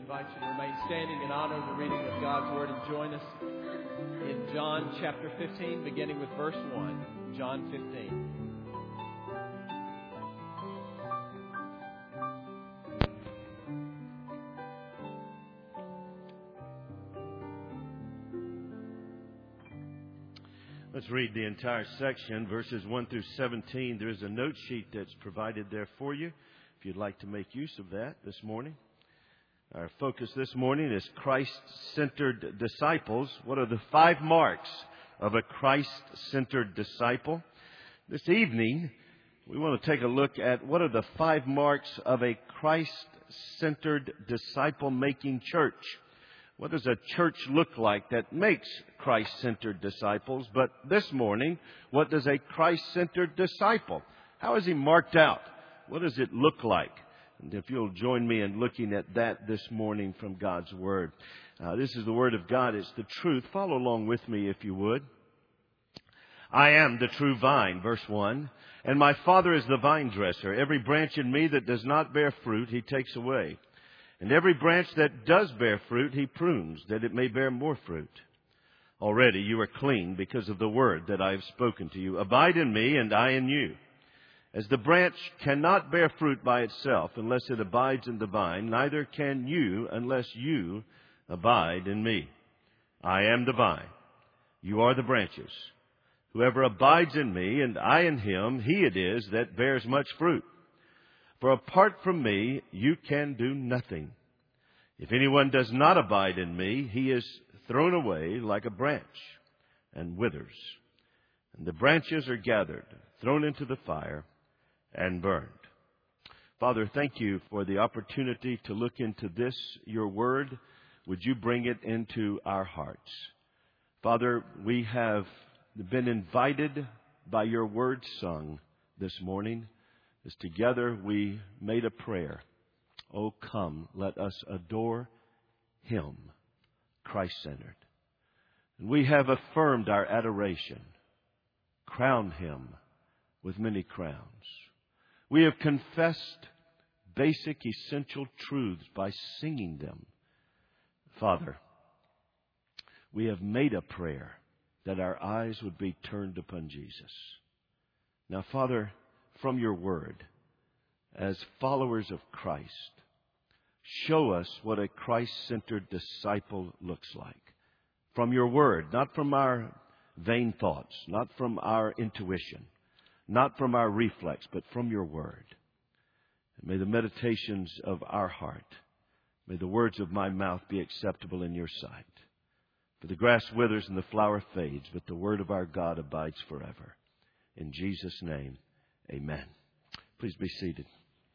invite you to remain standing in honor of the reading of God's Word and join us in John chapter 15, beginning with verse 1. John 15. Let's read the entire section, verses 1 through 17. There is a note sheet that's provided there for you, if you'd like to make use of that this morning. Our focus this morning is Christ-centered disciples. What are the 5 marks of a Christ-centered disciple? This evening, we want to take a look at what are the 5 marks of a Christ-centered disciple-making church. What does a church look like that makes Christ-centered disciples? But this morning, what does a Christ-centered disciple? How is he marked out? What does it look like? And if you'll join me in looking at that this morning from God's Word. This is the Word of God. It's the truth. Follow along with me if you would. I am the true vine, verse 1, and my Father is the vine dresser. Every branch in me that does not bear fruit, he takes away. And every branch that does bear fruit, he prunes, that it may bear more fruit. Already you are clean because of the word that I have spoken to you. Abide in me, and I in you. As the branch cannot bear fruit by itself unless it abides in the vine, neither can you unless you abide in me. I am the vine. You are the branches. Whoever abides in me, and I in him, he it is that bears much fruit. For apart from me, you can do nothing. If anyone does not abide in me, he is thrown away like a branch and withers. And the branches are gathered, thrown into the fire, and burned. Father, thank you for the opportunity to look into this, your word. Would you bring it into our hearts? Father, we have been invited by your word sung this morning. As together we made a prayer. Oh, come, let us adore him, Christ-centered. And we have affirmed our adoration, crowned him with many crowns. We have confessed basic, essential truths by singing them. Father, we have made a prayer that our eyes would be turned upon Jesus. Now, Father, from your word, as followers of Christ, show us what a Christ-centered disciple looks like. From your word, not from our vain thoughts, not from our intuition, not from our reflex, but from your word. And may the meditations of our heart, may the words of my mouth be acceptable in your sight. For the grass withers and the flower fades, but the word of our God abides forever. In Jesus' name, amen. Please be seated.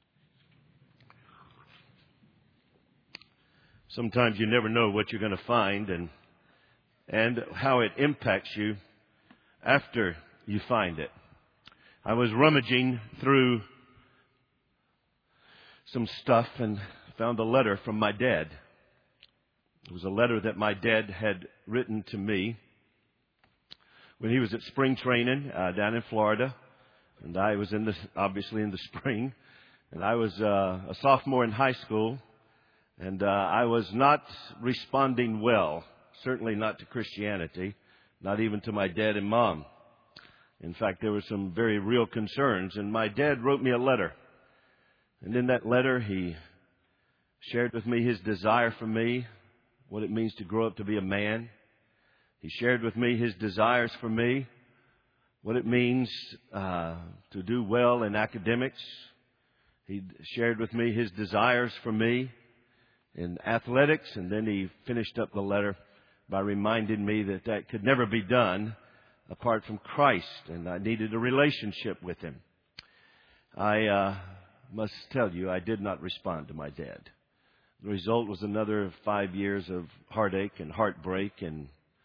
Sometimes you never know what you're going to find and how it impacts you after you find it. I was rummaging through some stuff and found a letter from my dad. It was a letter that my dad had written to me when he was at spring training down in Florida. And I was obviously in the spring. And I was a sophomore in high school. And I was not responding well, certainly not to Christianity, not even to my dad and mom. In fact, there were some very real concerns. And my dad wrote me a letter. And in that letter, he shared with me his desire for me, what it means to grow up to be a man. He shared with me his desires for me, what it means to do well in academics. He shared with me his desires for me in athletics, and then he finished up the letter by reminding me that that could never be done apart from Christ, and I needed a relationship with him. I must tell you, I did not respond to my dad. The result was another 5 years of heartache and heartbreak and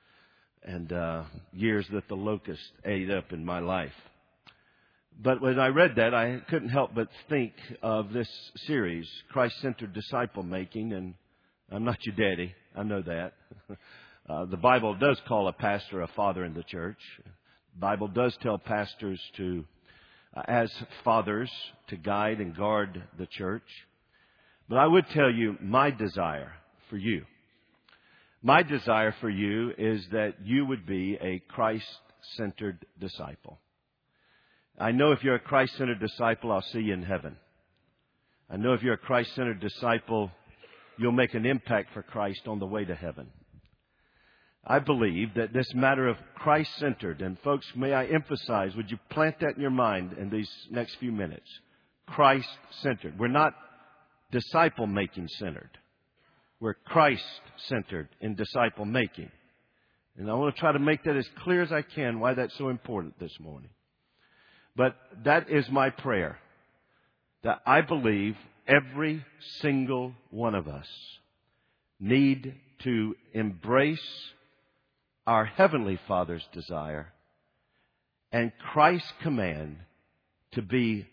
years that the locust ate up in my life. But when I read that, I couldn't help but think of this series, Christ-Centered Disciple Making, and I'm not your daddy, I know that. The Bible does call a pastor a father in the church. The Bible does tell pastors to, as fathers, to guide and guard the church. But I would tell you my desire for you. My desire for you is that you would be a Christ-centered disciple. I know if you're a Christ-centered disciple, I'll see you in heaven. I know if you're a Christ-centered disciple, you'll make an impact for Christ on the way to heaven. I believe that this matter of Christ-centered, and folks, may I emphasize, would you plant that in your mind in these next few minutes? Christ-centered. We're not disciple-making centered. We're Christ-centered in disciple-making. And I want to try to make that as clear as I can why that's so important this morning. But that is my prayer, that I believe every single one of us need to embrace our Heavenly Father's desire and Christ's command to be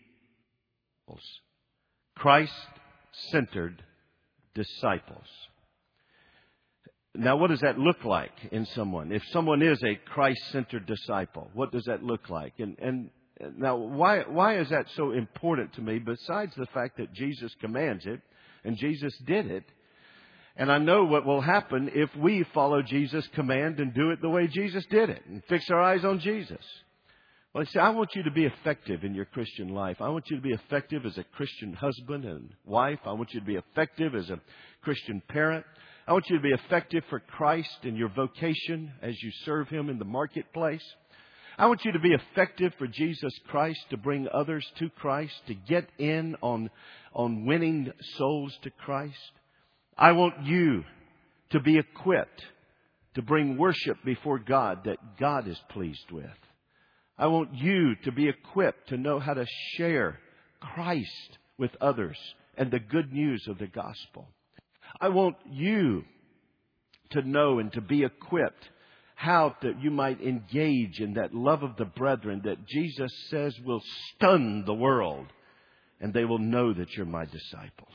Christ-centered disciples. Now, what does that look like in someone? If someone is a Christ-centered disciple, what does that look like? And now, why is that so important to me, besides the fact that Jesus commands it, and Jesus did it? And I know what will happen if we follow Jesus' command and do it the way Jesus did it, and fix our eyes on Jesus. Well, I want you to be effective in your Christian life. I want you to be effective as a Christian husband and wife. I want you to be effective as a Christian parent. I want you to be effective for Christ in your vocation as you serve Him in the marketplace. I want you to be effective for Jesus Christ, to bring others to Christ, to get in on winning souls to Christ. I want you to be equipped to bring worship before God that God is pleased with. I want you to be equipped to know how to share Christ with others and the good news of the gospel. I want you to know and to be equipped how that you might engage in that love of the brethren that Jesus says will stun the world, and they will know that you're my disciples.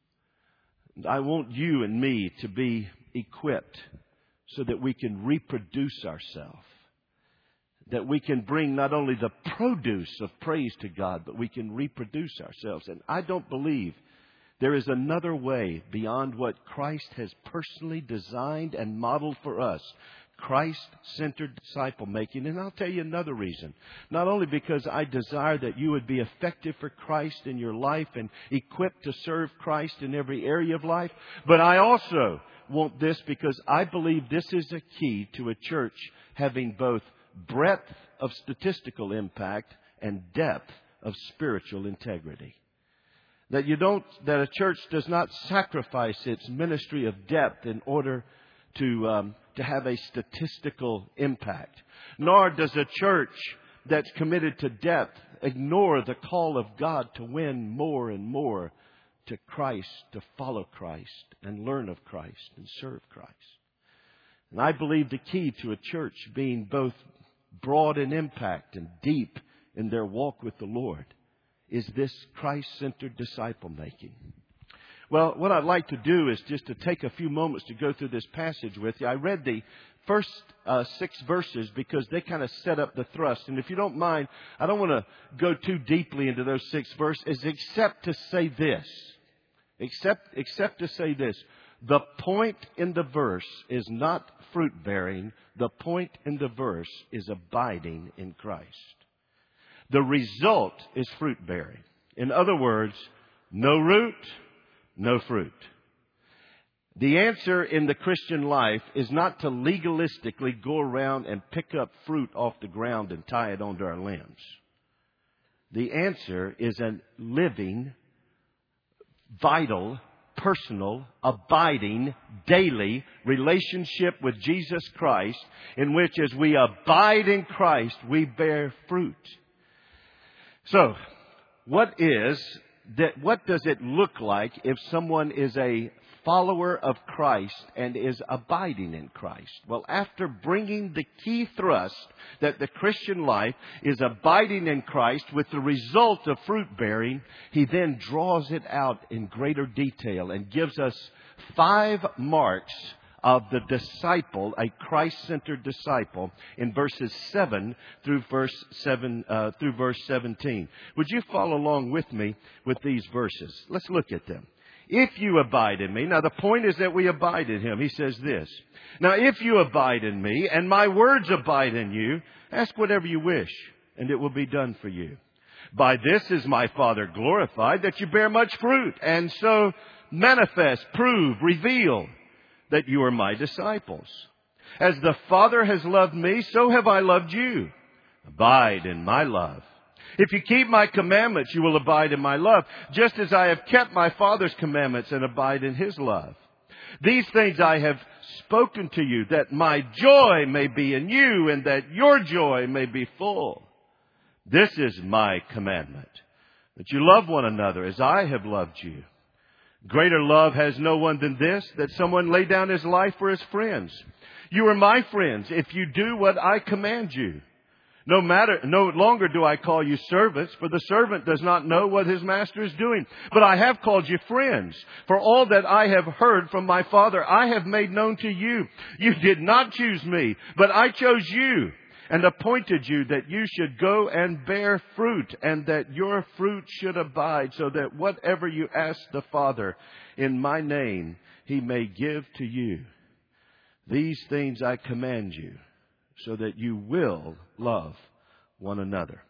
I want you and me to be equipped so that we can reproduce ourselves, that we can bring not only the produce of praise to God, but we can reproduce ourselves. And I don't believe there is another way beyond what Christ has personally designed and modeled for us. Christ-centered disciple making. And I'll tell you another reason. Not only because I desire that you would be effective for Christ in your life and equipped to serve Christ in every area of life, but I also want this because I believe this is a key to a church having both breadth of statistical impact and depth of spiritual integrity. That a church does not sacrifice its ministry of depth in order to have a statistical impact. Nor does a church that's committed to depth ignore the call of God to win more and more to Christ, to follow Christ and learn of Christ and serve Christ. And I believe the key to a church being both broad in impact and deep in their walk with the Lord is this Christ-centered disciple making. Well, what I'd like to do is just to take a few moments to go through this passage with you. I read the first 6 verses because they kind of set up the thrust. And if you don't mind, I don't want to go too deeply into those 6 verses, except to say this. Except to say this. The point in the verse is not fruit bearing. The point in the verse is abiding in Christ. The result is fruit bearing. In other words, no root, no fruit. The answer in the Christian life is not to legalistically go around and pick up fruit off the ground and tie it onto our limbs. The answer is a living, vital, personal, abiding, daily relationship with Jesus Christ, in which as we abide in Christ, we bear fruit. So, what does it look like if someone is a follower of Christ and is abiding in Christ? Well, after bringing the key thrust that the Christian life is abiding in Christ with the result of fruit bearing, he then draws it out in greater detail and gives us 5 marks of the disciple, a Christ-centered disciple, in verses 7 through verse 17. Would you follow along with me with these verses? Let's look at them. If you abide in me. Now the point is that we abide in him. He says this. Now if you abide in me and my words abide in you, ask whatever you wish and it will be done for you. By this is my Father glorified, that you bear much fruit and so manifest, prove, reveal that you are my disciples. As the Father has loved me, so have I loved you. Abide in my love. If you keep my commandments, you will abide in my love, just as I have kept my Father's commandments and abide in his love. These things I have spoken to you, that my joy may be in you and that your joy may be full. This is my commandment, that you love one another as I have loved you. Greater love has no one than this, that someone lay down his life for his friends. You are my friends if you do what I command you. No longer do I call you servants, for the servant does not know what his master is doing. But I have called you friends, for all that I have heard from my Father I have made known to you. You did not choose me, but I chose you and appointed you that you should go and bear fruit, and that your fruit should abide, so that whatever you ask the Father in my name, he may give to you. These things I command you, so that you will love one another.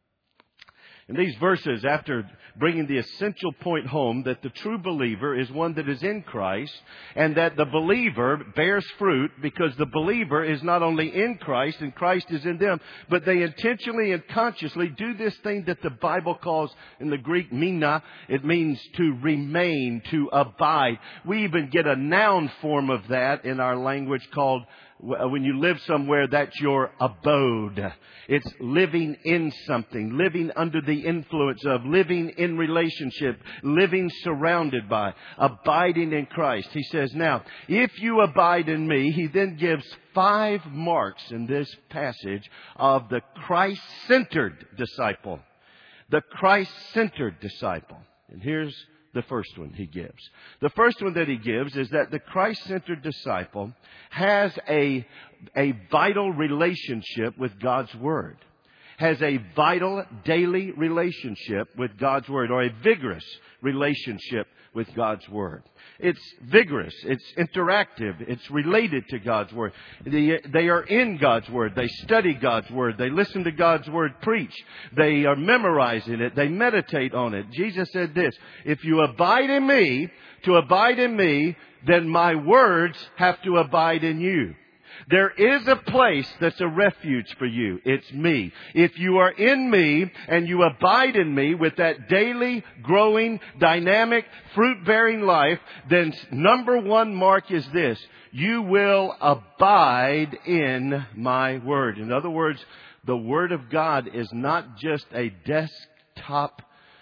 In these verses, after bringing the essential point home that the true believer is one that is in Christ, and that the believer bears fruit because the believer is not only in Christ and Christ is in them, but they intentionally and consciously do this thing that the Bible calls in the Greek mina. It means to remain, to abide. We even get a noun form of that in our language called, when you live somewhere, that's your abode. It's living in something, living under the influence of, living in relationship, living surrounded by, abiding in Christ. He says, now, if you abide in me, he then gives 5 marks in this passage of the Christ-centered disciple. The Christ-centered disciple. And here's the first one he gives. The first one that he gives is that the Christ-centered disciple has a vital relationship with God's Word. Has a vital daily relationship with God's Word, or a vigorous relationship with God's Word. It's vigorous. It's interactive. It's related to God's Word. They are in God's Word. They study God's Word. They listen to God's Word preached. They are memorizing it. They meditate on it. Jesus said this, if you abide in me, to abide in me, then my words have to abide in you. There is a place that's a refuge for you. It's me. If you are in me and you abide in me with that daily, growing, dynamic, fruit-bearing life, then number 1 mark is this. You will abide in my word. In other words, the Word of God is not just a desktop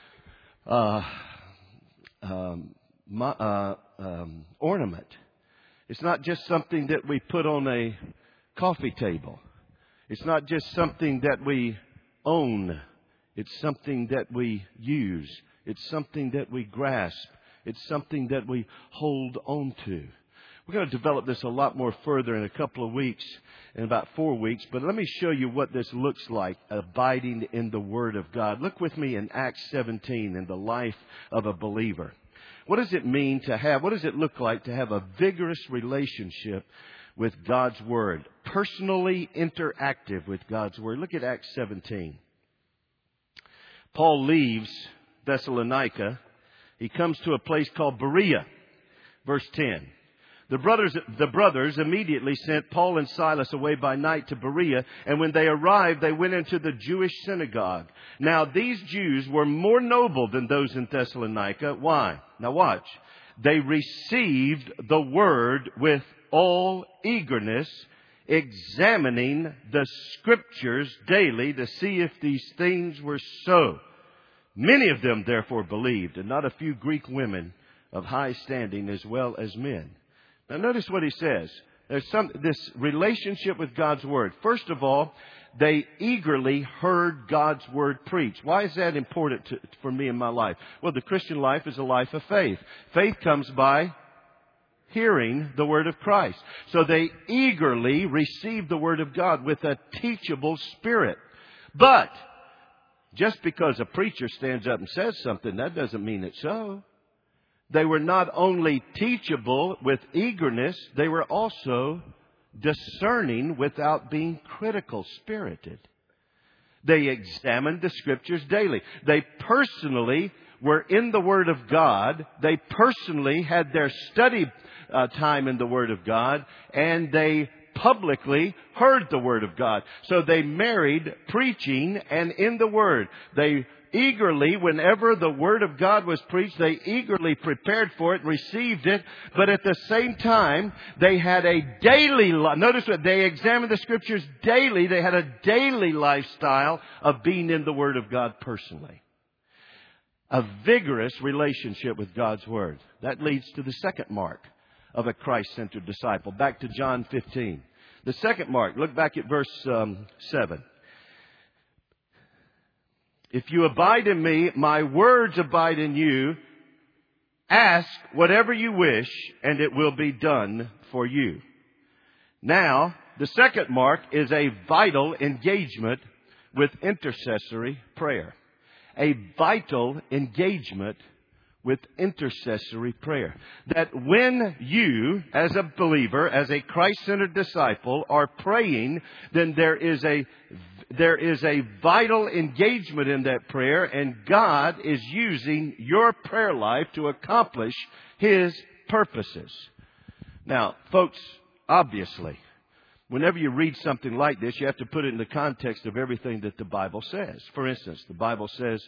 ornament. It's not just something that we put on a coffee table. It's not just something that we own. It's something that we use. It's something that we grasp. It's something that we hold on to. We're going to develop this a lot more further in a couple of weeks, in about 4 weeks. But let me show you what this looks like, abiding in the Word of God. Look with me in Acts 17 in the life of a believer. What does it mean to have, what does it look like to have a vigorous relationship with God's Word? Personally interactive with God's Word. Look at Acts 17. Paul leaves Thessalonica. He comes to a place called Berea. Verse 10. The brothers immediately sent Paul and Silas away by night to Berea, and when they arrived, they went into the Jewish synagogue. Now, these Jews were more noble than those in Thessalonica. Why? Now watch. They received the word with all eagerness, examining the Scriptures daily to see if these things were so. Many of them therefore believed, and not a few Greek women of high standing as well as men. Now notice what he says. There's this relationship with God's Word. First of all, they eagerly heard God's Word preached. Why is that important for me in my life? Well, the Christian life is a life of faith. Faith comes by hearing the Word of Christ. So they eagerly received the Word of God with a teachable spirit. But just because a preacher stands up and says something, that doesn't mean it's so. They were not only teachable with eagerness, they were also discerning without being critical spirited. They examined the Scriptures daily. They personally were in the Word of God. They personally had their study time in the Word of God, and they publicly heard the Word of God. So they married preaching and in the Word. They eagerly, whenever the Word of God was preached, they eagerly prepared for it, received it, but at the same time, they had a daily life. Notice that they examined the Scriptures daily. They had a daily lifestyle of being in the Word of God personally. A vigorous relationship with God's Word. That leads to the second mark of a Christ-centered disciple. Back to John 15. The second mark, look back at verse 7. If you abide in me, my words abide in you. Ask whatever you wish, and it will be done for you. Now, the second mark is a vital engagement with intercessory prayer. A vital engagement with intercessory prayer. That when you, as a believer, as a Christ-centered disciple, are praying, then there is a vital engagement in that prayer, and God is using your prayer life to accomplish His purposes. Now, folks, obviously, whenever you read something like this, you have to put it in the context of everything that the Bible says. For instance, the Bible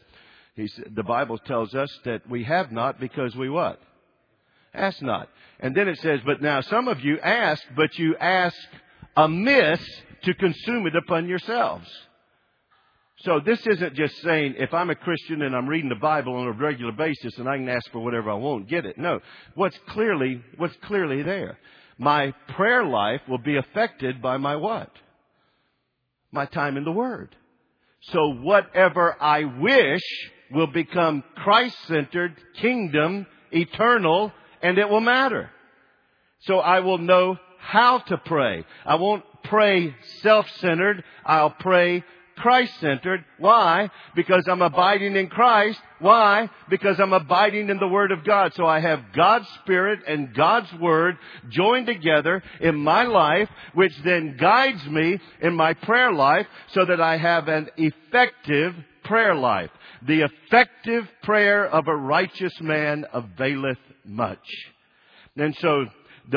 tells us that we have not because we what? Ask not. And then it says, but now some of you ask, but you ask amiss to consume it upon yourselves. So this isn't just saying, if I'm a Christian and I'm reading the Bible on a regular basis and I can ask for whatever I want, get it. No. What's clearly there? My prayer life will be affected by my what? My time in the Word. So whatever I wish will become Christ-centered, kingdom, eternal, and it will matter. So I will know how to pray. I won't pray self-centered. I'll pray Christ-centered. Why? Because I'm abiding in Christ. Why? Because I'm abiding in the Word of God. So I have God's Spirit and God's Word joined together in my life, which then guides me in my prayer life so that I have an effective prayer life. The effective prayer of a righteous man availeth much. And so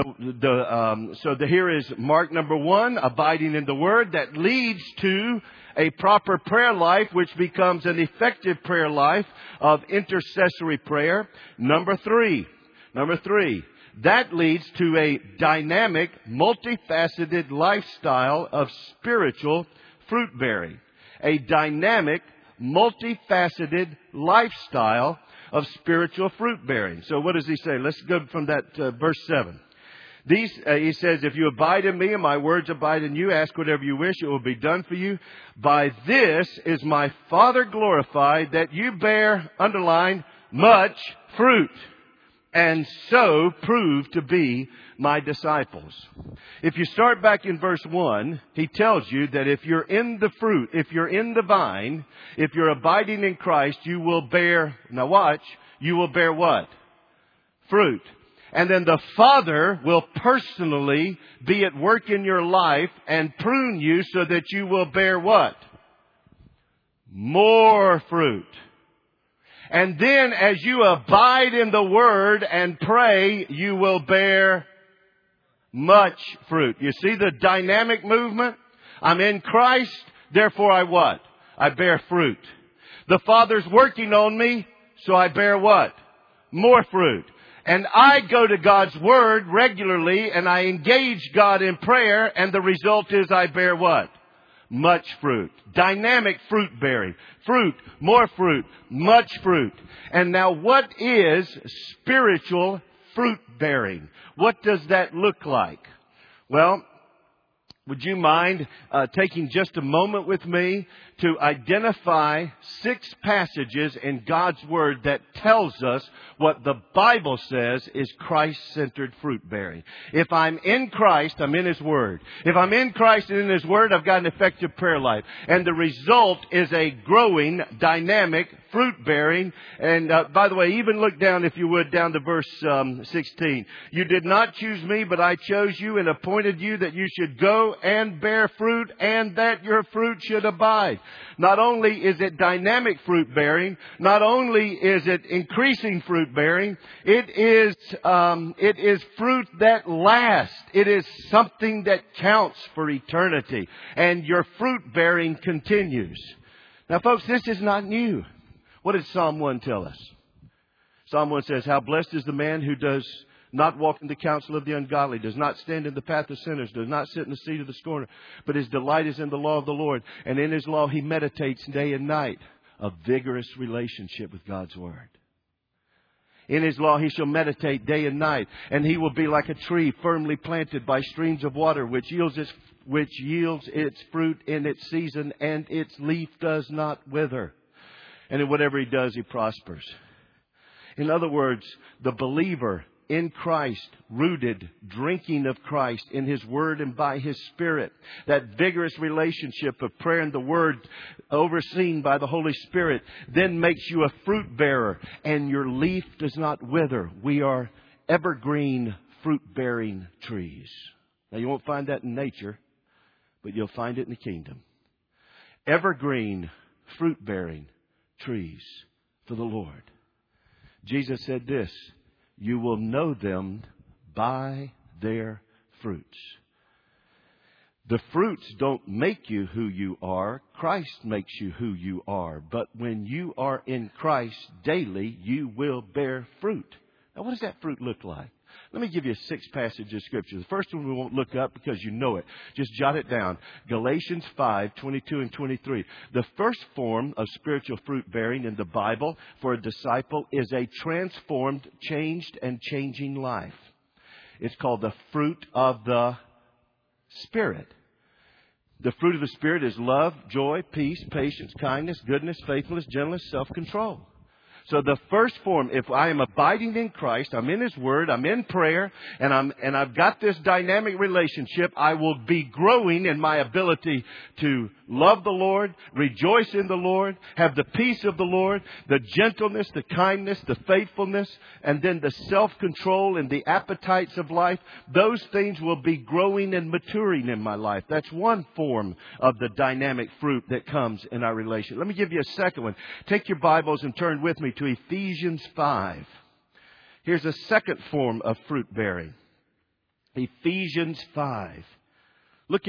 here is mark number 1, abiding in the Word. That leads to a proper prayer life, which becomes an effective prayer life of intercessory prayer. Number 3, that leads to a dynamic, multifaceted lifestyle of spiritual fruit bearing. A dynamic, multifaceted lifestyle of spiritual fruit bearing. So what does he say? Let's go from that verse 7. He says, if you abide in me and my words abide in you, ask whatever you wish, it will be done for you. By this is my Father glorified, that you bear, underline, much fruit, and so prove to be my disciples. If you start back in verse 1, he tells you that if you're in the fruit, if you're in the vine, if you're abiding in Christ, you will bear, now watch, you will bear what? Fruit. And then the Father will personally be at work in your life and prune you so that you will bear what? More fruit. And then as you abide in the Word and pray, you will bear much fruit. You see the dynamic movement? I'm in Christ, therefore I what? I bear fruit. The Father's working on me, so I bear what? More fruit. And I go to God's Word regularly and I engage God in prayer, and the result is I bear what? Much fruit. Dynamic fruit bearing. Fruit, more fruit, much fruit. And now what is spiritual fruit bearing? What does that look like? Well, would you mind taking just a moment with me to identify 6 passages in God's Word that tells us what the Bible says is Christ-centered fruit bearing. If I'm in Christ, I'm in His Word. If I'm in Christ and in His Word, I've got an effective prayer life. And the result is a growing, dynamic fruit bearing. And by the way, even look down, if you would, down to verse 16. You did not choose me, but I chose you and appointed you that you should go and bear fruit, and that your fruit should abide. Not only is it dynamic fruit bearing, not only is it increasing fruit bearing, it is fruit that lasts. It is something that counts for eternity. And your fruit bearing continues. Now, folks, this is not new. What did Psalm 1 tell us? Psalm 1 says, how blessed is the man who does not walk in the counsel of the ungodly, does not stand in the path of sinners, does not sit in the seat of the scorner, but his delight is in the law of the Lord. And in his law he meditates day and night. A vigorous relationship with God's Word. In his law he shall meditate day and night, and he will be like a tree firmly planted by streams of water, which yields its fruit in its season, and its leaf does not wither. And in whatever he does, he prospers. In other words, the believer in Christ, rooted, drinking of Christ in His Word and by His Spirit, that vigorous relationship of prayer and the Word overseen by the Holy Spirit, then makes you a fruit bearer, and your leaf does not wither. We are evergreen fruit-bearing trees. Now, you won't find that in nature, but you'll find it in the kingdom. Evergreen fruit-bearing trees for the Lord. Jesus said this, you will know them by their fruits. The fruits don't make you who you are. Christ makes you who you are. But when you are in Christ daily, you will bear fruit. Now, what does that fruit look like? Let me give you 6 passages of Scripture. The first one we won't look up because you know it. Just jot it down. Galatians 5:22 and 23. The first form of spiritual fruit bearing in the Bible for a disciple is a transformed, changed, and changing life. It's called the fruit of the Spirit. The fruit of the Spirit is love, joy, peace, patience, kindness, goodness, faithfulness, gentleness, self-control. So the first form, if I am abiding in Christ, I'm in His Word, I'm in prayer, and I've got this dynamic relationship, I will be growing in my ability to love the Lord, rejoice in the Lord, have the peace of the Lord, the gentleness, the kindness, the faithfulness, and then the self-control and the appetites of life. Those things will be growing and maturing in my life. That's one form of the dynamic fruit that comes in our relation. Let me give you a second one. Take your Bibles and turn with me to Ephesians 5. Here's a second form of fruit bearing. Ephesians 5. Look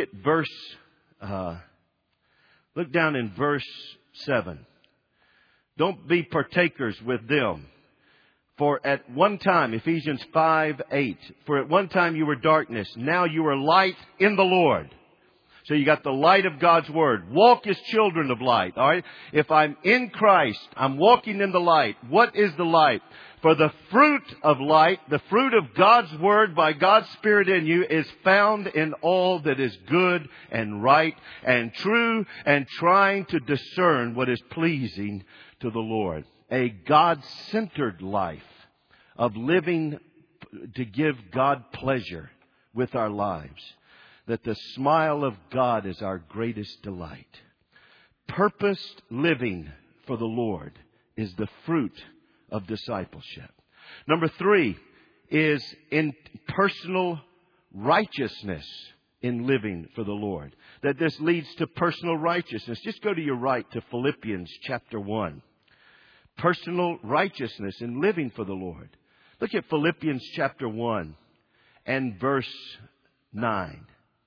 down in verse 7. Don't be partakers with them. For at one time, Ephesians 5:8. For at one time you were darkness. Now you are light in the Lord. So you got the light of God's Word. Walk as children of light. All right. If I'm in Christ, I'm walking in the light. What is the light? For the fruit of light, the fruit of God's Word by God's Spirit in you is found in all that is good and right and true, and trying to discern what is pleasing to the Lord. A God-centered life of living to give God pleasure with our lives. That the smile of God is our greatest delight. Purposed living for the Lord is the fruit of discipleship. Number 3 is in personal righteousness in living for the Lord. That this leads to personal righteousness. Just go to your right to Philippians chapter 1. Personal righteousness in living for the Lord. Look at Philippians chapter 1 and verse 9.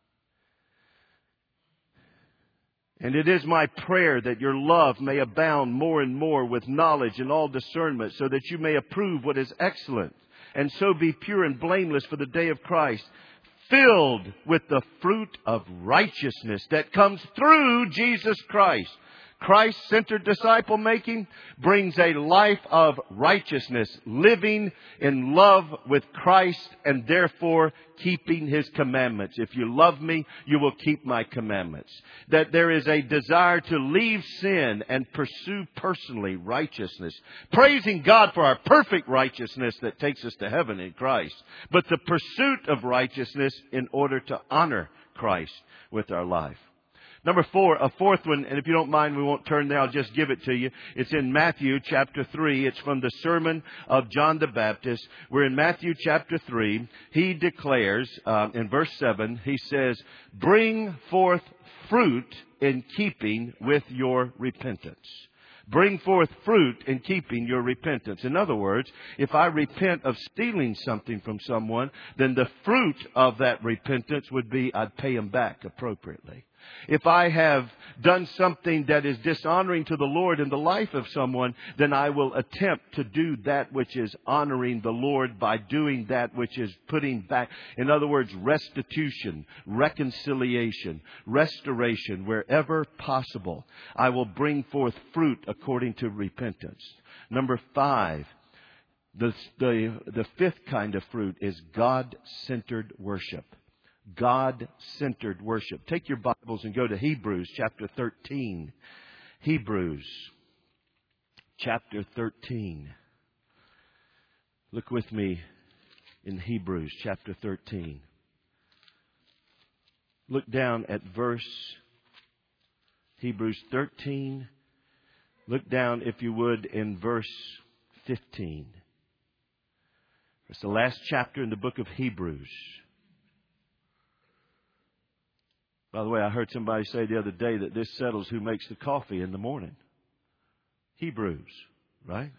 And it is my prayer that your love may abound more and more with knowledge and all discernment, so that you may approve what is excellent, and so be pure and blameless for the day of Christ, filled with the fruit of righteousness that comes through Jesus Christ. Christ-centered disciple making brings a life of righteousness, living in love with Christ and therefore keeping His commandments. If you love me, you will keep my commandments. That there is a desire to leave sin and pursue personally righteousness. Praising God for our perfect righteousness that takes us to heaven in Christ. But the pursuit of righteousness in order to honor Christ with our life. Number 4, a fourth one, and if you don't mind, we won't turn there. I'll just give it to you. It's in Matthew chapter 3. It's from the sermon of John the Baptist. We're in Matthew chapter 3. He declares, in verse 7, he says, "Bring forth fruit in keeping with your repentance." Bring forth fruit in keeping your repentance. In other words, if I repent of stealing something from someone, then the fruit of that repentance would be I'd pay them back appropriately. If I have done something that is dishonoring to the Lord in the life of someone, then I will attempt to do that which is honoring the Lord by doing that which is putting back. In other words, restitution, reconciliation, restoration, wherever possible. I will bring forth fruit according to repentance. Number 5, the fifth kind of fruit is God-centered worship. God-centered worship. Take your Bibles and go to Hebrews chapter 13. Hebrews chapter 13. Look with me in Hebrews chapter 13. Look down at Hebrews 13. Look down, if you would, in verse 15. It's the last chapter in the book of Hebrews. By the way, I heard somebody say the other day that this settles who makes the coffee in the morning. Hebrews, right?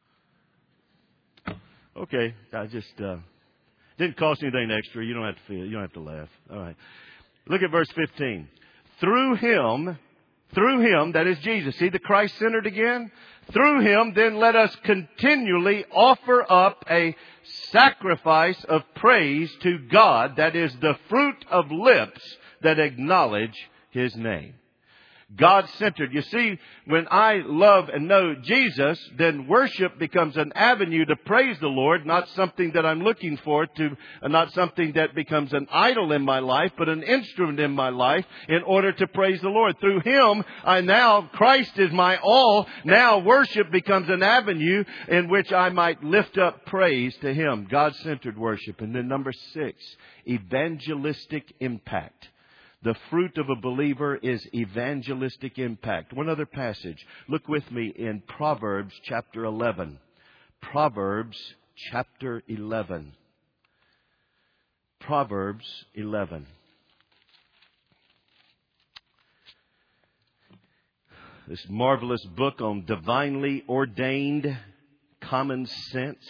Okay, I just didn't cost anything extra. You don't have to feel. You don't have to laugh. All right. Look at verse 15. Through him, that is Jesus. See the Christ-centered again? Through him, then let us continually offer up a sacrifice of praise to God, that is the fruit of lips that acknowledge His name. God-centered. You see, when I love and know Jesus, then worship becomes an avenue to praise the Lord, not something that I'm looking for to, not something that becomes an idol in my life, but an instrument in my life in order to praise the Lord. Through Him, Christ is my all. Now worship becomes an avenue in which I might lift up praise to Him. God-centered worship. And then number 6, evangelistic impact. The fruit of a believer is evangelistic impact. One other passage. Look with me in Proverbs chapter 11. Proverbs chapter 11. Proverbs 11. This marvelous book on divinely ordained common sense,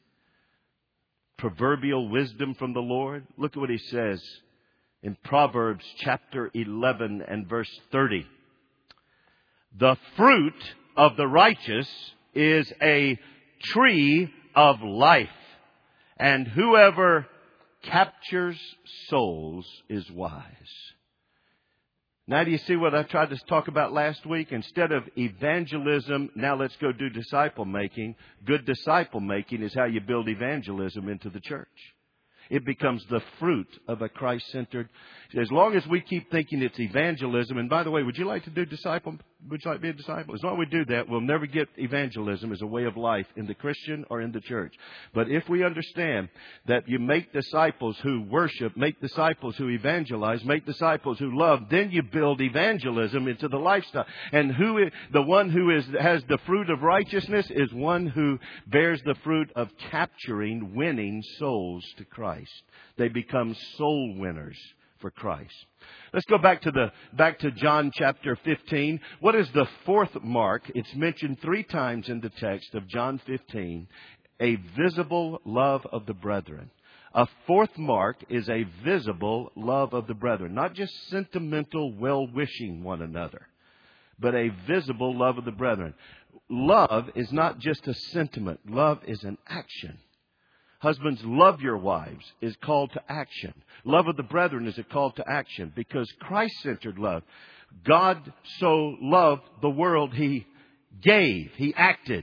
proverbial wisdom from the Lord. Look at what he says in Proverbs chapter 11 and verse 30. The fruit of the righteous is a tree of life, and whoever captures souls is wise. Now, do you see what I tried to talk about last week? Instead of evangelism, now let's go do disciple making. Good disciple making is how you build evangelism into the church. It becomes the fruit of a Christ-centered. As long as we keep thinking it's evangelism, and by the way, would you like to do disciple? Would you like to be a disciple? As long as we do that, we'll never get evangelism as a way of life in the Christian or in the church. But if we understand that you make disciples who worship, make disciples who evangelize, make disciples who love, then you build evangelism into the lifestyle. And the one who has the fruit of righteousness is one who bears the fruit of capturing, winning souls to Christ. They become soul winners for Christ. Let's go back to John chapter 15. What is the fourth mark? It's mentioned 3 times in the text of John 15. A visible love of the brethren. A fourth mark is a visible love of the brethren. Not just sentimental well-wishing one another, but a visible love of the brethren. Love is not just a sentiment. Love is an action. Husbands, love your wives is called to action. Love of the brethren is a call to action because Christ-centered love. God so loved the world, He gave, He acted.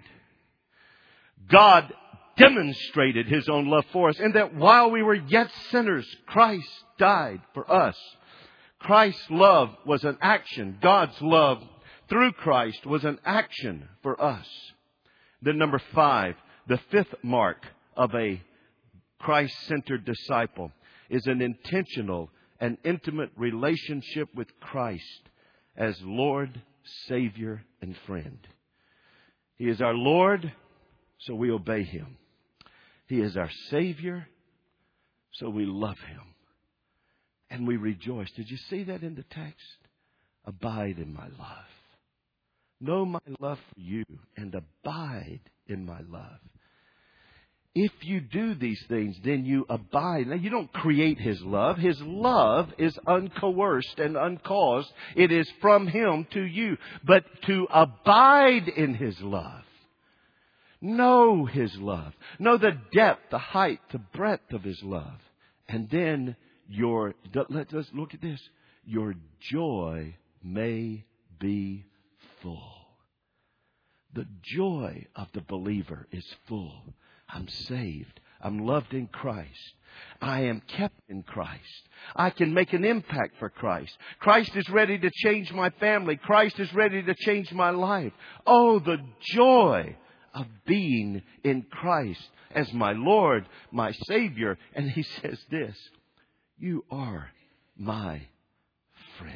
God demonstrated His own love for us in that while we were yet sinners, Christ died for us. Christ's love was an action. God's love through Christ was an action for us. Then number 5, the 5th mark of a Christ-centered disciple is an intentional and intimate relationship with Christ as Lord, Savior, and friend. He is our Lord, so we obey Him. He is our Savior, so we love Him. And we rejoice. Did you see that in the text? Abide in my love. Know my love for you and abide in my love. If you do these things, then you abide. Now, you don't create His love. His love is uncoerced and uncaused. It is from Him to you. But to abide in His love, know His love, know the depth, the height, the breadth of His love. And then let's look at this. Your joy may be full. The joy of the believer is full. I'm saved. I'm loved in Christ. I am kept in Christ. I can make an impact for Christ. Christ is ready to change my family. Christ is ready to change my life. Oh, the joy of being in Christ as my Lord, my Savior. And He says this, you are my friend.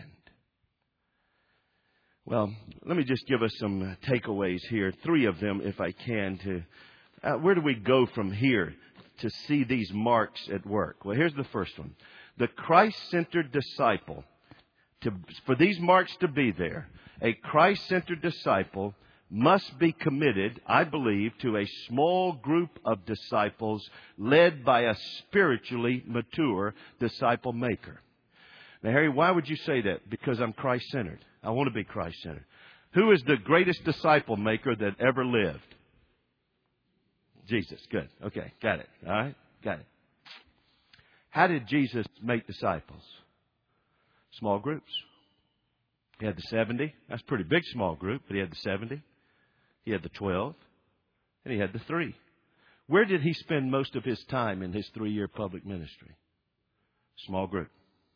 Well, let me just give us some takeaways here. 3 of them, if I can. Where do we go from here to see these marks at work? Well, here's the first one. The Christ-centered disciple. For these marks to be there, a Christ-centered disciple must be committed, I believe, to a small group of disciples led by a spiritually mature disciple maker. Now, Harry, why would you say that? Because I'm Christ-centered. I want to be Christ-centered. Who is the greatest disciple maker that ever lived? Jesus. Good. Okay. Got it. All right. Got it. How did Jesus make disciples? Small groups. He had the 70. That's a pretty big small group, but He had the 70. He had the 12. And He had the 3. Where did He spend most of His time in His 3-year public ministry? Small group.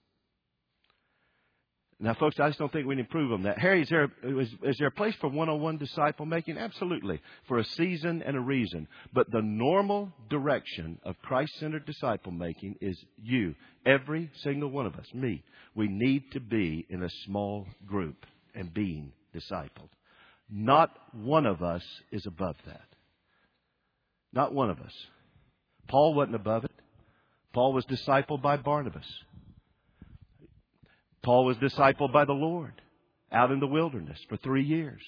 Now, folks, I just don't think we can improve on that. Harry, is there a place for one-on-one disciple making? Absolutely. For a season and a reason. But the normal direction of Christ-centered disciple making is you, every single one of us, me. We need to be in a small group and being discipled. Not one of us is above that. Not one of us. Paul wasn't above it. Paul was discipled by Barnabas. Paul was discipled by the Lord out in the wilderness for 3 years.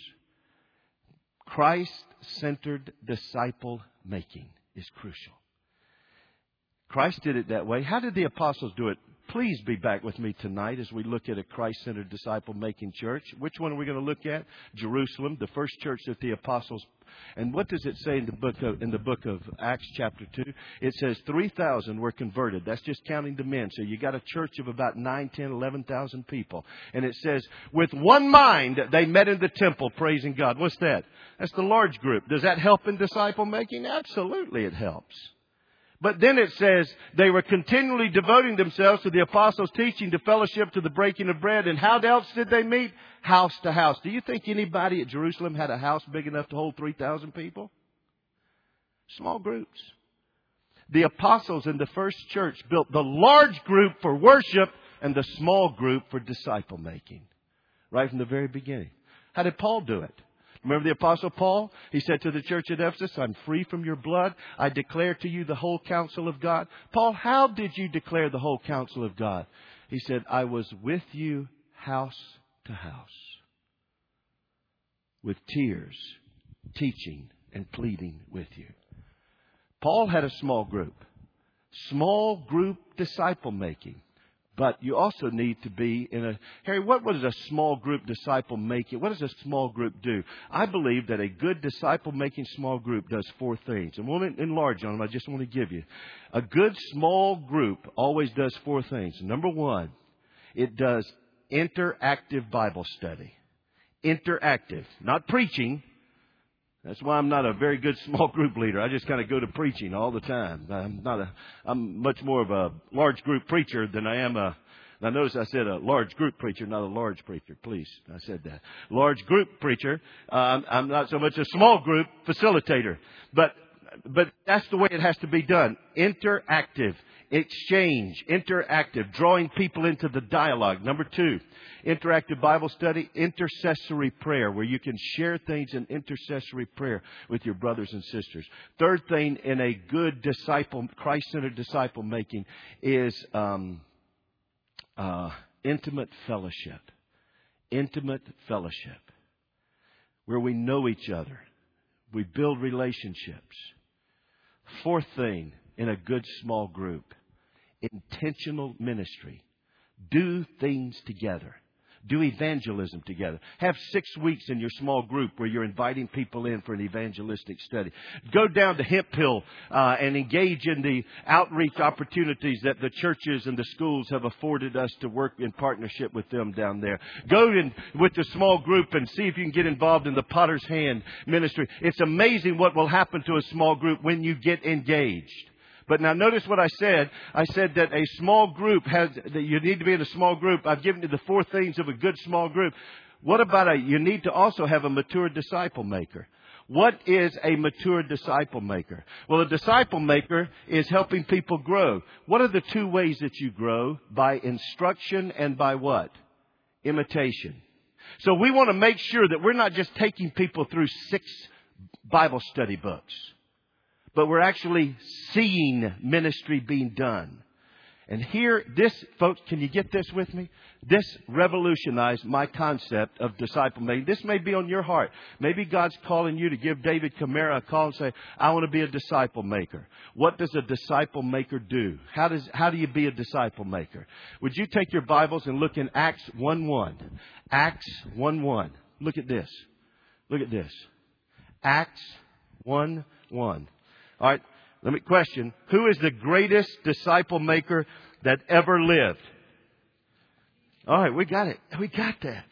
Christ-centered disciple making is crucial. Christ did it that way. How did the apostles do it? Please be back with me tonight as we look at a Christ-centered disciple-making church. Which one are we going to look at? Jerusalem, the first church that the apostles. And what does it say in the book of Acts chapter 2? It says 3,000 were converted. That's just counting the men. So you got a church of about 9, 10, 11,000 people. And it says, with one mind, they met in the temple praising God. What's that? That's the large group. Does that help in disciple making? Absolutely it helps. But then it says they were continually devoting themselves to the apostles' teaching, to fellowship, to the breaking of bread. And how else did they meet? House to house. Do you think anybody at Jerusalem had a house big enough to hold 3,000 people? Small groups. The apostles in the first church built the large group for worship and the small group for disciple making. Right from the very beginning. How did Paul do it? Remember the Apostle Paul? He said to the church at Ephesus, I'm free from your blood. I declare to you the whole counsel of God. Paul, how did you declare the whole counsel of God? He said, I was with you house to house, with tears, teaching and pleading with you. Paul had a small group disciple making. But you also need to be in a... Harry, what does a small group disciple making? What does a small group do? I believe that a good disciple making small group does 4 things. And we'll enlarge on them. I just want to give you. A good small group always does 4 things. Number 1, it does interactive Bible study. Interactive. Not preaching. That's why I'm not a very good small group leader. I just kind of go to preaching all the time. I'm much more of a large group preacher than I am a... Now notice I said a large group preacher, not a large preacher. Please, I said that. Large group preacher. I'm not so much a small group facilitator. But but that's the way it has to be done. Interactive, exchange, interactive, drawing people into the dialogue. Number 2, interactive Bible study, intercessory prayer, where you can share things in intercessory prayer with your brothers and sisters. Third thing in a good disciple, Christ-centered disciple making is intimate fellowship. Intimate fellowship, where we know each other. We build relationships. Fourth thing in a good small group, intentional ministry. Do things together. Do evangelism together. Have 6 weeks in your small group where you're inviting people in for an evangelistic study. Go down to Hemp Hill and engage in the outreach opportunities that the churches and the schools have afforded us to work in partnership with them down there. Go in with the small group and see if you can get involved in the Potter's Hand ministry. It's amazing what will happen to a small group when you get engaged. But now notice what I said. I said that a small group that you need to be in a small group. I've given you the 4 things of a good small group. What about you need to also have a mature disciple maker. What is a mature disciple maker? Well, a disciple maker is helping people grow. What are the 2 ways that you grow? By instruction and by what? Imitation. So we want to make sure that we're not just taking people through 6 Bible study books, but we're actually seeing ministry being done. And here, this, folks, can you get this with me? This revolutionized my concept of disciple making. This may be on your heart. Maybe God's calling you to give David Camara a call and say, I want to be a disciple maker. What does a disciple maker do? How do you be a disciple maker? Would you take your Bibles and look in Acts 1:1? Acts 1:1. Look at this. Look at this. Acts 1:1. All right, let me question. Who is the greatest disciple maker that ever lived? All right, we got it. We got that.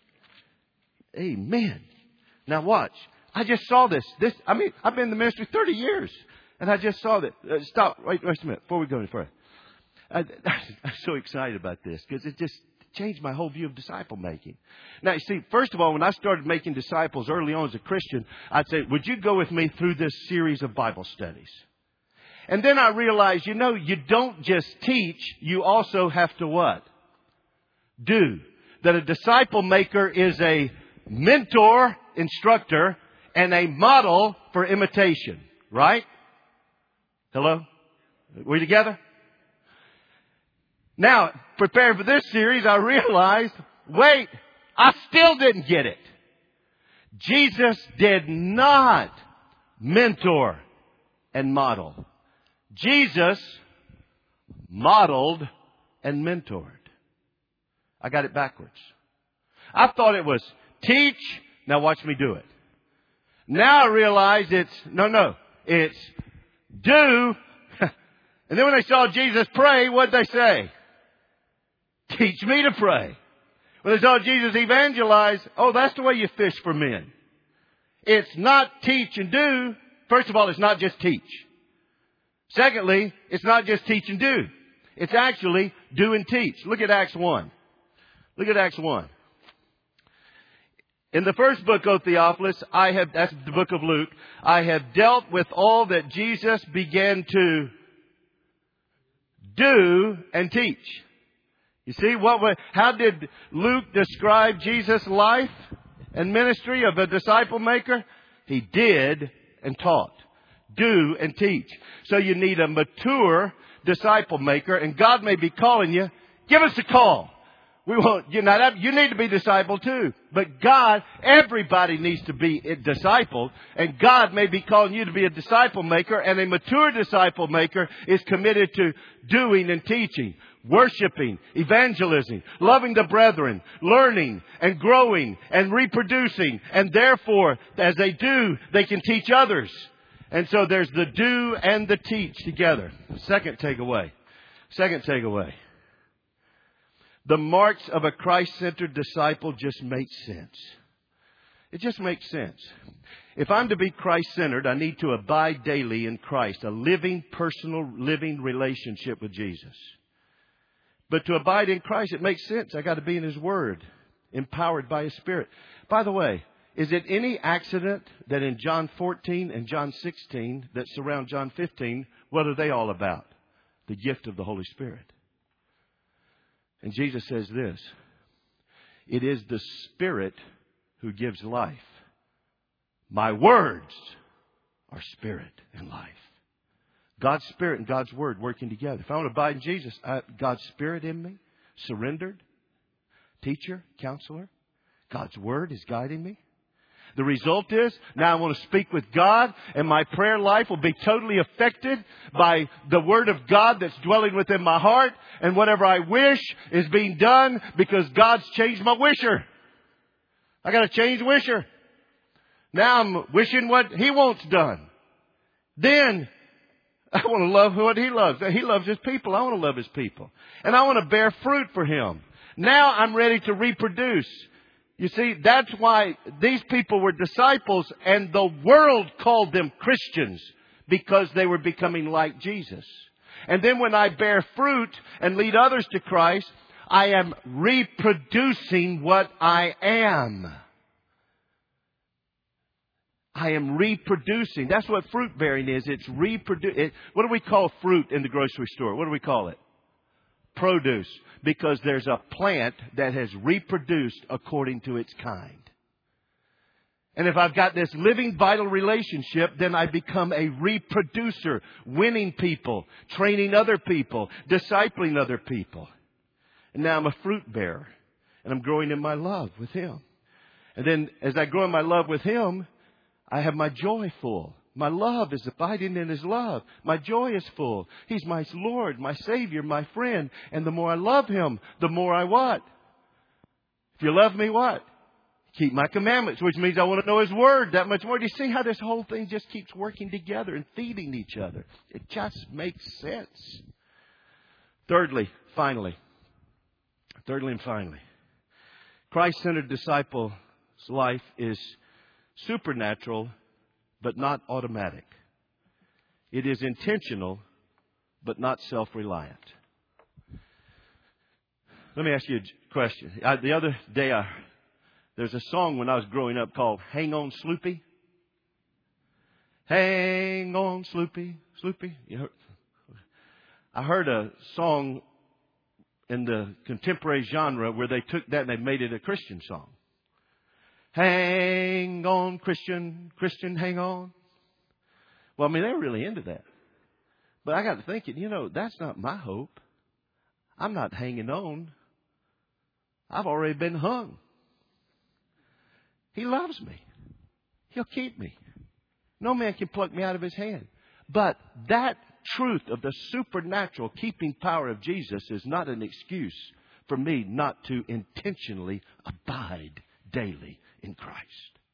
Amen. Now watch. I just saw this. I've been in the ministry 30 years. And I just saw that. Stop. Wait a minute. Before we go any further. I'm so excited about this because it just changed my whole view of disciple making. Now, you see, first of all, when I started making disciples early on as a Christian, I'd say, would you go with me through this series of Bible studies? And then I realized, you don't just teach, you also have to what? Do. That a disciple maker is a mentor, instructor, and a model for imitation. Right? Hello? We together? Now, preparing for this series, I realized, wait, I still didn't get it. Jesus did not mentor and model. Jesus modeled and mentored. I got it backwards. I thought it was teach, now watch me do it. Now I realize it's do. And then when they saw Jesus pray, what'd they say? Teach me to pray. When they saw Jesus evangelize, that's the way you fish for men. It's not teach and do. First of all, it's not just teach. Secondly, it's not just teach and do. It's actually do and teach. Look at Acts 1. Look at Acts 1. In the first book, O Theophilus, that's the book of Luke, I have dealt with all that Jesus began to do and teach. You see, how did Luke describe Jesus' life and ministry of a disciple maker? He did and taught. Do and teach. So you need a mature disciple maker, and God may be calling you. Give us a call. We won't, you need to be discipled too. But everybody needs to be discipled. And God may be calling you to be a disciple maker. And a mature disciple maker is committed to doing and teaching, worshiping, evangelizing, loving the brethren, learning and growing and reproducing. And therefore, as they do, they can teach others. And so there's the do and the teach together. Second takeaway. The marks of a Christ-centered disciple just make sense. It just makes sense. If I'm to be Christ-centered, I need to abide daily in Christ, a living, personal, living relationship with Jesus. But to abide in Christ, it makes sense. I got to be in His Word, empowered by His Spirit. By the way, Is it any accident that in John 14 and John 16 that surround John 15, what are they all about? The gift of the Holy Spirit. And Jesus says this, it is the Spirit who gives life. My words are spirit and life. God's Spirit and God's Word working together. If I want to abide in Jesus, God's Spirit in me, surrendered, teacher, counselor, God's Word is guiding me. The result is, now I want to speak with God, and my prayer life will be totally affected by the Word of God that's dwelling within my heart, and whatever I wish is being done because God's changed my wisher. I got to change wisher. Now I'm wishing what He wants done. Then I want to love what He loves. He loves His people. I want to love His people. And I want to bear fruit for Him. Now I'm ready to reproduce. You see, that's why these people were disciples and the world called them Christians, because they were becoming like Jesus. And then when I bear fruit and lead others to Christ, I am reproducing what I am. I am reproducing. That's what fruit bearing is. It's what do we call fruit in the grocery store? What do we call it? Produce. Because there's a plant that has reproduced according to its kind. And if I've got this living, vital relationship, then I become a reproducer, winning people, training other people, discipling other people. And now I'm a fruit bearer. And I'm growing in my love with Him. And then as I grow in my love with Him, I have my joy full. My love is abiding in His love. My joy is full. He's my Lord, my Savior, my friend. And the more I love Him, the more I what? If you love me, what? Keep my commandments, which means I want to know His Word that much more. Do you see how this whole thing just keeps working together and feeding each other? It just makes sense. Thirdly and finally, Christ-centered disciple's life is supernatural, but not automatic. It is intentional, but not self-reliant. Let me ask you a question. The other day, there's a song when I was growing up called Hang On Sloopy. Hang on, Sloopy, Sloopy. I heard a song in the contemporary genre where they took that and they made it a Christian song. Hang on, Christian, Christian, hang on. Well, I mean, they're really into that. But I got to thinking, that's not my hope. I'm not hanging on. I've already been hung. He loves me. He'll keep me. No man can pluck me out of His hand. But that truth of the supernatural keeping power of Jesus is not an excuse for me not to intentionally abide daily in Christ.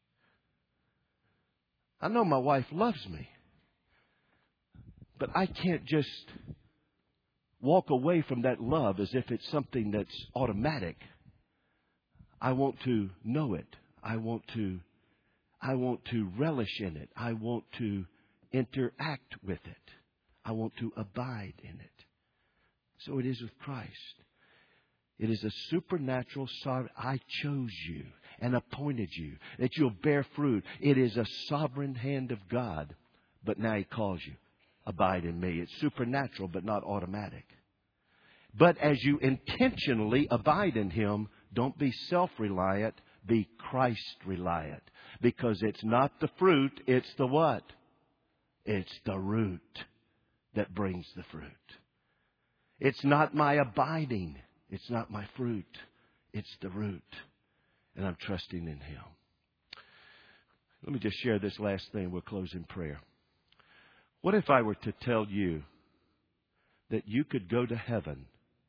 I know my wife loves me, but I can't just walk away from that love as if it's something that's automatic. I want to know it. I want to relish in it. I want to interact with it. I want to abide in it. So it is with Christ. It is a supernatural sovereign. I chose you and appointed you that you'll bear fruit. It is a sovereign hand of God. But now He calls you. Abide in me. It's supernatural, but not automatic. But as you intentionally abide in Him, don't be self-reliant. Be Christ-reliant. Because it's not the fruit, it's the what? It's the root that brings the fruit. It's not my abiding. It's not my fruit. It's the root. And I'm trusting in Him. Let me just share this last thing. We'll close in prayer. What if I were to tell you that you could go to heaven,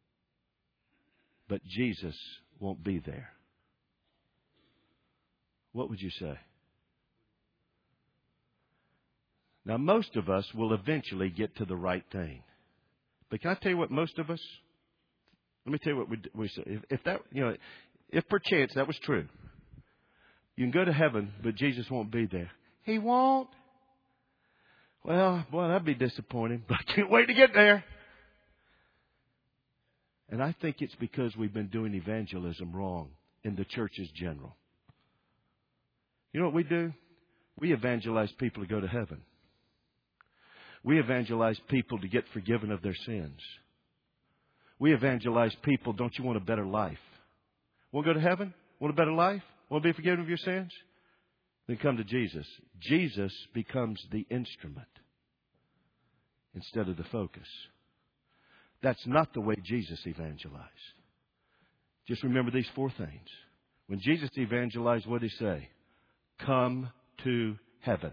but Jesus won't be there? What would you say? Now, most of us will eventually get to the right thing. But can I tell you what most of us... Let me tell you what we say. If perchance that was true, you can go to heaven, but Jesus won't be there. He won't. Well, boy, that'd be disappointing, but I can't wait to get there. And I think it's because we've been doing evangelism wrong in the churches general. You know what we do? We evangelize people to go to heaven. We evangelize people to get forgiven of their sins. We evangelize people, don't you want a better life? Want to go to heaven? Want a better life? Want to be forgiven of your sins? Then come to Jesus. Jesus becomes the instrument instead of the focus. That's not the way Jesus evangelized. Just remember these 4 things. When Jesus evangelized, what did He say? Come to heaven.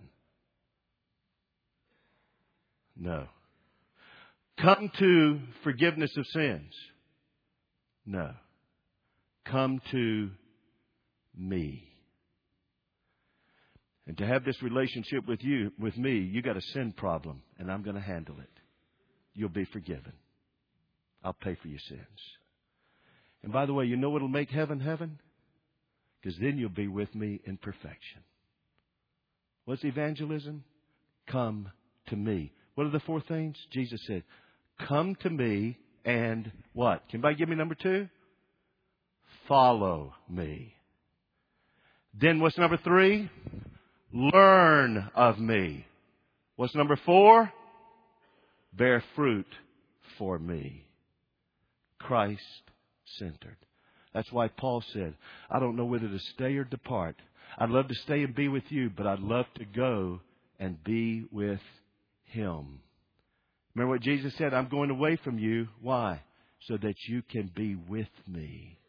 No. Come to forgiveness of sins. No. Come to me. And to have this relationship with me, you got a sin problem, and I'm going to handle it. You'll be forgiven. I'll pay for your sins. And by the way, you know what will make heaven heaven? Because then you'll be with me in perfection. What's evangelism? Come to me. What are the 4 things? Jesus said, come to me and what? Can anybody give me number 2? Follow me. Then what's number 3? Learn of me. What's number 4? Bear fruit for me. Christ-centered. That's why Paul said, I don't know whether to stay or depart. I'd love to stay and be with you, but I'd love to go and be with Him. Remember what Jesus said? I'm going away from you. Why? So that you can be with me.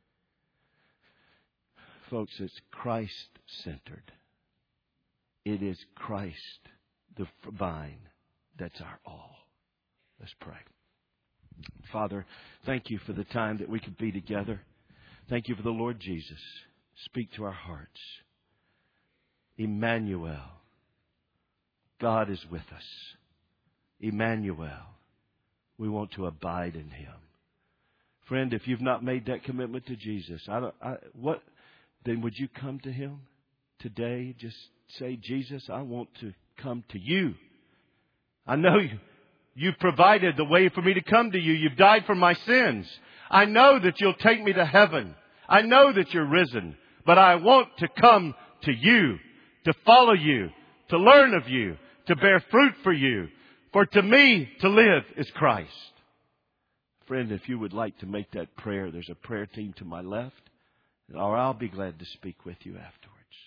Folks, it's Christ-centered. It is Christ, the vine, that's our all. Let's pray. Father, thank you for the time that we could be together. Thank you for the Lord Jesus. Speak to our hearts. Emmanuel. God is with us. Emmanuel. We want to abide in Him. Friend, if you've not made that commitment to Jesus, then would you come to Him today? Just say, Jesus, I want to come to you. I know you've provided the way for me to come to you. You've died for my sins. I know that you'll take me to heaven. I know that you're risen. But I want to come to you, to follow you, to learn of you, to bear fruit for you. For to me, to live is Christ. Friend, if you would like to make that prayer, there's a prayer team to my left. Or I'll be glad to speak with you afterwards.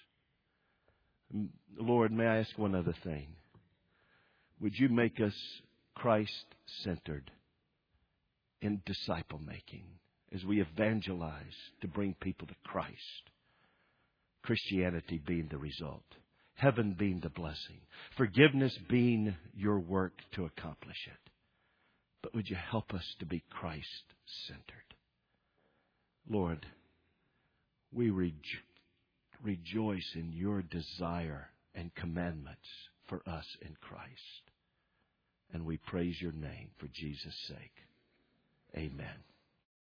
Lord, may I ask one other thing? Would you make us Christ-centered in disciple making as we evangelize to bring people to Christ? Christianity being the result. Heaven being the blessing. Forgiveness being your work to accomplish it. But would you help us to be Christ-centered? Lord, we rejoice in your desire and commandments for us in Christ. And we praise your name for Jesus' sake. Amen.